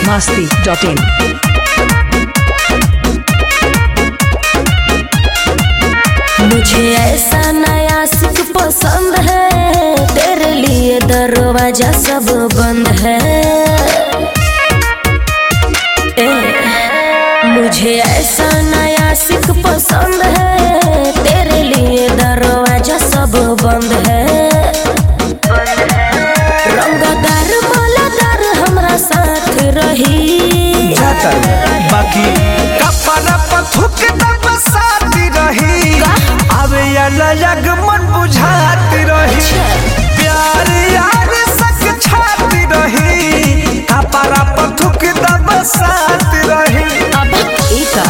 biharmasti.in। मुझे ऐसा नया सिख पसंद है, तेरे लिए दरवाजा सब बंद है। मुझे ऐसा नया सिख पसंद है, तेरे लिए दरवाजा सब बंद है। रंगदार मालादार हमरा साथ रही, बाकी कपड़ा पर थूक दब साथी रही, आवे अलग मन बुझाती रही, प्यार यार सच छाती रही, कपड़ा पर थूक दब साथी रही। अब एक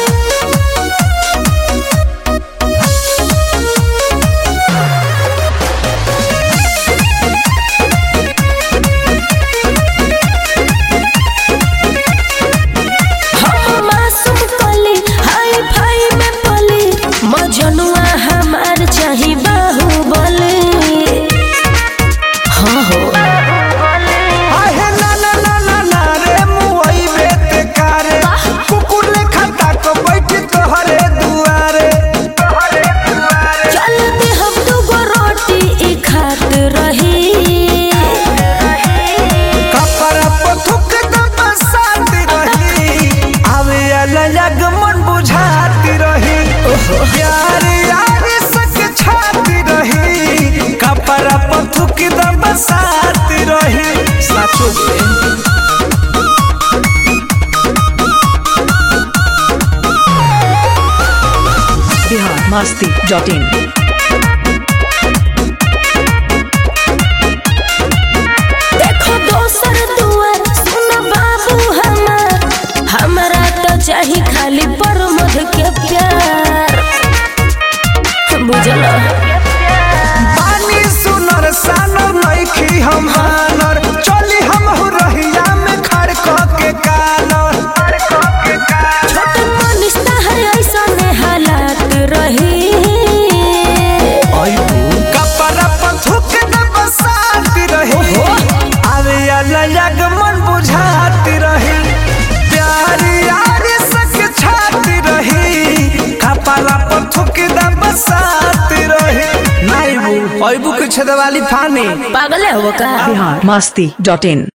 मजनुआ हमार चाही बाहुबली। हाँ हो आहे ना ना ना ना ना रे मुई बेटे कारे, कुकुर लेखा ताक बैठ तोहरे दुआरे। चल दे हम दुगो रोटी ई खात रही, कपड़ा पर थूक दब साथी रही, आवे अलग मन बुझाती रही, प्यार यार सच छाती रही, कपड़ा पर थूक दब साथी रही। साचो biharmasti.in। देखो दोसर दुआर सुन बाबू हमार, हमरा तो चाही खाली परमध के प्यार। बुझल पानी सुनर सानर नइखी हम हानर, चली हम रहिया में खड़ क के कानर। छोट मनिस्ता है ऐसा ने हालात रही, कपड़ा पर थूक दब साथी रही, आवे अलग मन बुझाती रही, प्यार यार सच छाती रही, कपड़ा पर थूक दब साथी रही। नाइबू के छेदवाली फानी पागल है वो का। biharmasti.in।